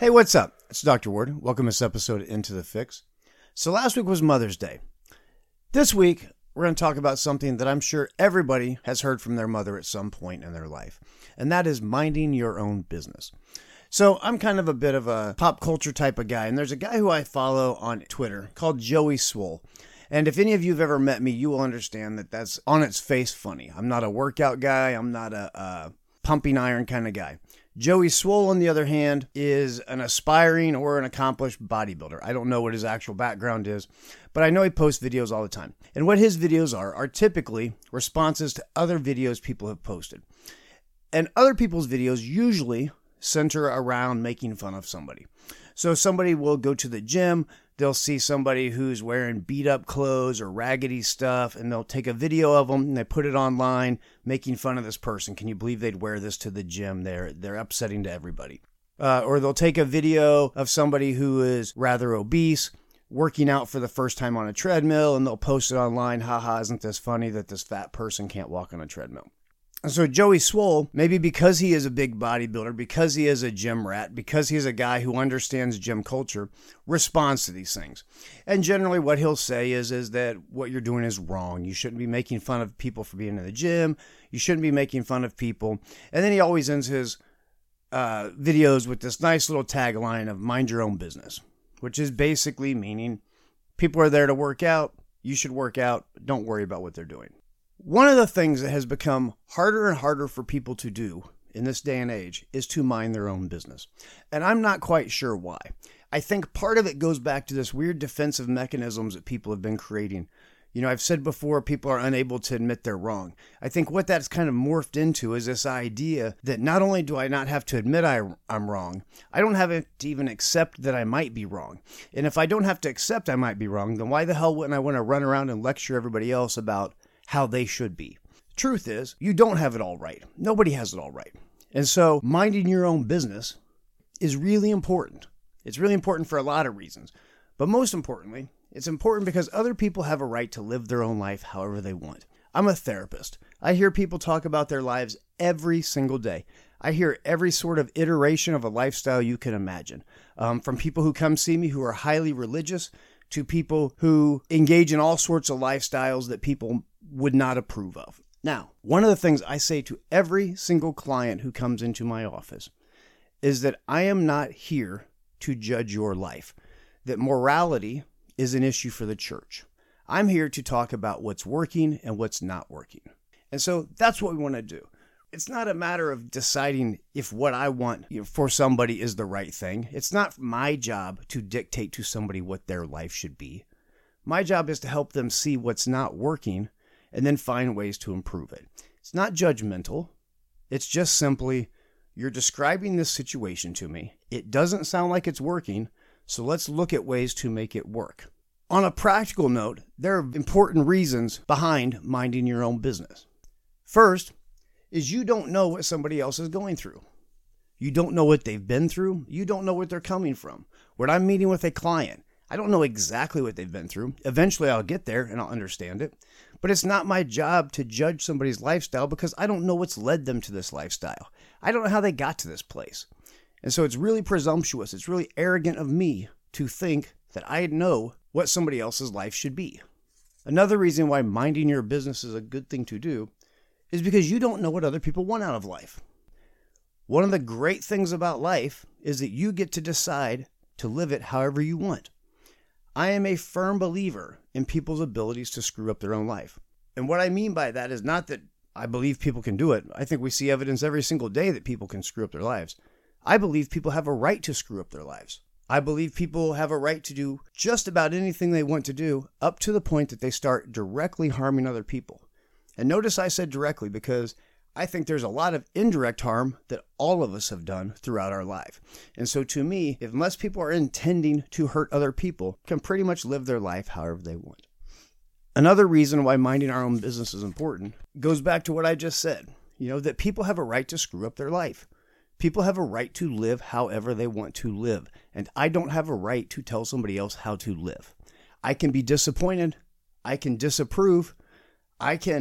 Hey, what's up? It's Dr. Ward. Welcome to this episode of Into the Fix. So last week was Mother's Day. This week, we're going to talk about something that I'm sure everybody has heard from their mother at some point in their life, and that is minding your own business. So I'm kind of a bit of a pop culture type of guy, and there's a guy who I follow on Twitter called Joey Swoll. And if any of you have ever met me, you will understand that that's on its face funny. I'm not a workout guy. I'm not a pumping iron kind of guy. Joey Swoll, on the other hand, is an aspiring or an accomplished bodybuilder. I don't know what his actual background is, but I know he posts videos all the time. And what his videos are typically responses to other videos people have posted. And other people's videos usually center around making fun of somebody. So somebody will go to the gym, they'll see somebody who's wearing beat up clothes or raggedy stuff, and they'll take a video of them and they put it online making fun of this person. Can you believe they'd wear this to the gym? They're upsetting to everybody. Or they'll take a video of somebody who is rather obese, working out for the first time on a treadmill, and they'll post it online. Haha, isn't this funny that this fat person can't walk on a treadmill? And so Joey Swoll, maybe because he is a big bodybuilder, because he is a gym rat, because he's a guy who understands gym culture, responds to these things. And generally what he'll say is that what you're doing is wrong. You shouldn't be making fun of people for being in the gym. You shouldn't be making fun of people. And then he always ends his videos with this nice little tagline of mind your own business, which is basically meaning people are there to work out. You should work out. Don't worry about what they're doing. One of the things that has become harder and harder for people to do in this day and age is to mind their own business. And I'm not quite sure why. I think part of it goes back to this weird defensive mechanisms that people have been creating. You know, I've said before, people are unable to admit they're wrong. I think what that's kind of morphed into is this idea that not only do I not have to admit I'm wrong, I don't have to even accept that I might be wrong. And if I don't have to accept I might be wrong, then why the hell wouldn't I want to run around and lecture everybody else about how they should be? Truth is, you don't have it all right. Nobody has it all right. And so minding your own business is really important. It's really important for a lot of reasons. But most importantly, it's important because other people have a right to live their own life however they want. I'm a therapist. I hear people talk about their lives every single day. I hear every sort of iteration of a lifestyle you can imagine. From people who come see me who are highly religious to people who engage in all sorts of lifestyles that people would not approve of. Now, one of the things I say to every single client who comes into my office is that I am not here to judge your life, that morality is an issue for the church. I'm here to talk about what's working and what's not working. And so that's what we want to do. It's not a matter of deciding if what I want for somebody is the right thing. It's not my job to dictate to somebody what their life should be. My job is to help them see what's not working and then find ways to improve it. It's not judgmental. It's just simply, you're describing this situation to me. It doesn't sound like it's working, so let's look at ways to make it work. On a practical note, there are important reasons behind minding your own business. First is you don't know what somebody else is going through. You don't know what they've been through. You don't know what they're coming from. When I'm meeting with a client, I don't know exactly what they've been through. Eventually I'll get there and I'll understand it. But it's not my job to judge somebody's lifestyle because I don't know what's led them to this lifestyle. I don't know how they got to this place. And so it's really presumptuous. It's really arrogant of me to think that I know what somebody else's life should be. Another reason why minding your business is a good thing to do is because you don't know what other people want out of life. One of the great things about life is that you get to decide to live it however you want. I am a firm believer in people's abilities to screw up their own life. And what I mean by that is not that I believe people can do it. I think we see evidence every single day that people can screw up their lives. I believe people have a right to screw up their lives. I believe people have a right to do just about anything they want to do up to the point that they start directly harming other people. And notice I said directly because I think there's a lot of indirect harm that all of us have done throughout our life. And so to me, unless people are intending to hurt other people, can pretty much live their life however they want. Another reason why minding our own business is important goes back to what I just said, that people have a right to screw up their life. People have a right to live however they want to live. And I don't have a right to tell somebody else how to live. I can be disappointed. I can disapprove. I can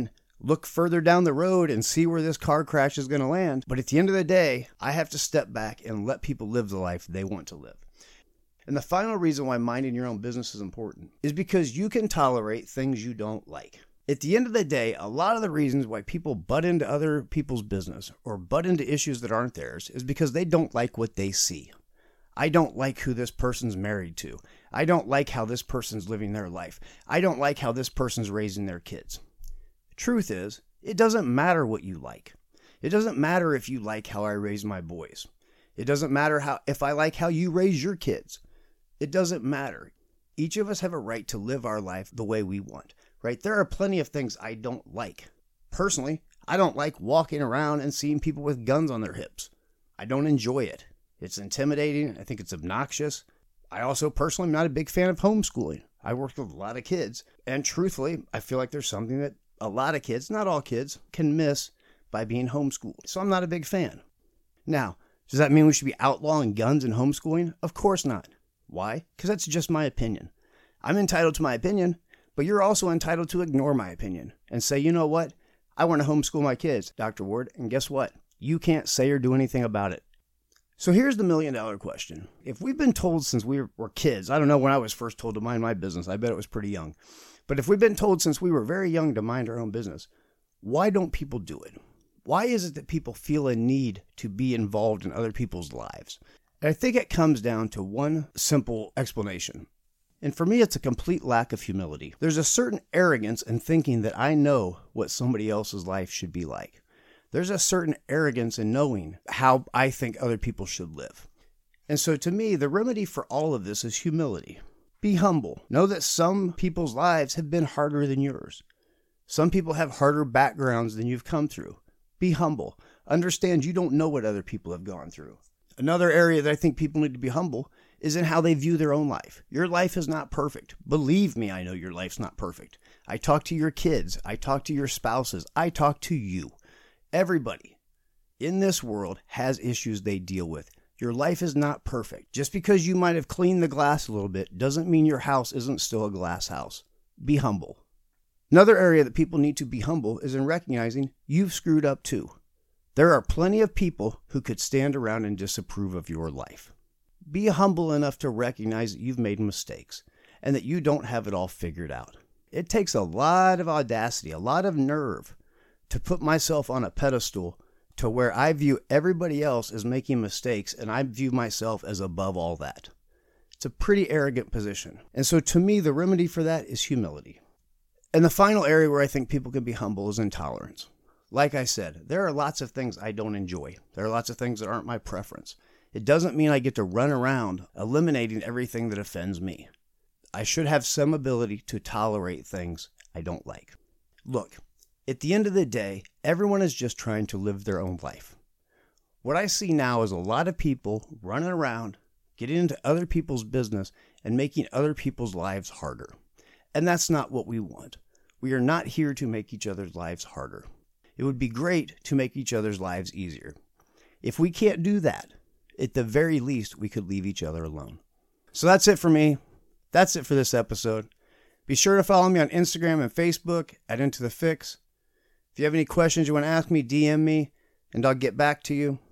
look further down the road and see where this car crash is going to land. But at the end of the day, I have to step back and let people live the life they want to live. And the final reason why minding your own business is important is because you can tolerate things you don't like. At the end of the day, a lot of the reasons why people butt into other people's business or butt into issues that aren't theirs is because they don't like what they see. I don't like who this person's married to. I don't like how this person's living their life. I don't like how this person's raising their kids. The truth is, it doesn't matter what you like. It doesn't matter if you like how I raise my boys. It doesn't matter if I like how you raise your kids. It doesn't matter. Each of us have a right to live our life the way we want, right? There are plenty of things I don't like. Personally, I don't like walking around and seeing people with guns on their hips. I don't enjoy it. It's intimidating. I think it's obnoxious. I also personally am not a big fan of homeschooling. I work with a lot of kids, and truthfully, I feel like there's something that a lot of kids, not all kids, can miss by being homeschooled. So I'm not a big fan. Now, does that mean we should be outlawing guns and homeschooling? Of course not. Why? Because that's just my opinion. I'm entitled to my opinion, but you're also entitled to ignore my opinion and say, you know what? I want to homeschool my kids, Dr. Ward, and guess what? You can't say or do anything about it. So here's the million-dollar question. If we've been told since we were kids, I don't know when I was first told to mind my business, I bet it was pretty young, but if we've been told since we were very young to mind our own business, why don't people do it? Why is it that people feel a need to be involved in other people's lives? And I think it comes down to one simple explanation. And for me, it's a complete lack of humility. There's a certain arrogance in thinking that I know what somebody else's life should be like. There's a certain arrogance in knowing how I think other people should live. And so to me, the remedy for all of this is humility. Be humble. Know that some people's lives have been harder than yours. Some people have harder backgrounds than you've come through. Be humble. Understand you don't know what other people have gone through. Another area that I think people need to be humble is in how they view their own life. Your life is not perfect. Believe me, I know your life's not perfect. I talk to your kids. I talk to your spouses. I talk to you. Everybody in this world has issues they deal with. Your life is not perfect. Just because you might have cleaned the glass a little bit doesn't mean your house isn't still a glass house. Be humble. Another area that people need to be humble is in recognizing you've screwed up too. There are plenty of people who could stand around and disapprove of your life. Be humble enough to recognize that you've made mistakes and that you don't have it all figured out. It takes a lot of audacity, a lot of nerve to put myself on a pedestal to where I view everybody else as making mistakes and I view myself as above all that. It's a pretty arrogant position. And so to me, the remedy for that is humility. And the final area where I think people can be humble is intolerance. Like I said, there are lots of things I don't enjoy. There are lots of things that aren't my preference. It doesn't mean I get to run around eliminating everything that offends me. I should have some ability to tolerate things I don't like. Look, at the end of the day, everyone is just trying to live their own life. What I see now is a lot of people running around, getting into other people's business, and making other people's lives harder. And that's not what we want. We are not here to make each other's lives harder. It would be great to make each other's lives easier. If we can't do that, at the very least, we could leave each other alone. So that's it for me. That's it for this episode. Be sure to follow me on Instagram and Facebook at Into the Fix. If you have any questions you want to ask me, DM me, and I'll get back to you.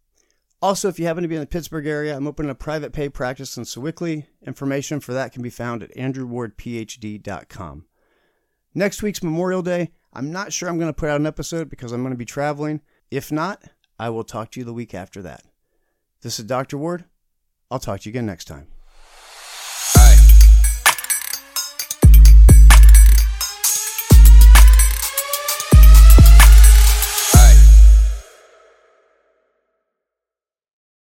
Also, if you happen to be in the Pittsburgh area, I'm opening a private pay practice in Sewickley. Information for that can be found at andrewwardphd.com. Next week's Memorial Day, I'm not sure I'm going to put out an episode because I'm going to be traveling. If not, I will talk to you the week after that. This is Dr. Ward. I'll talk to you again next time.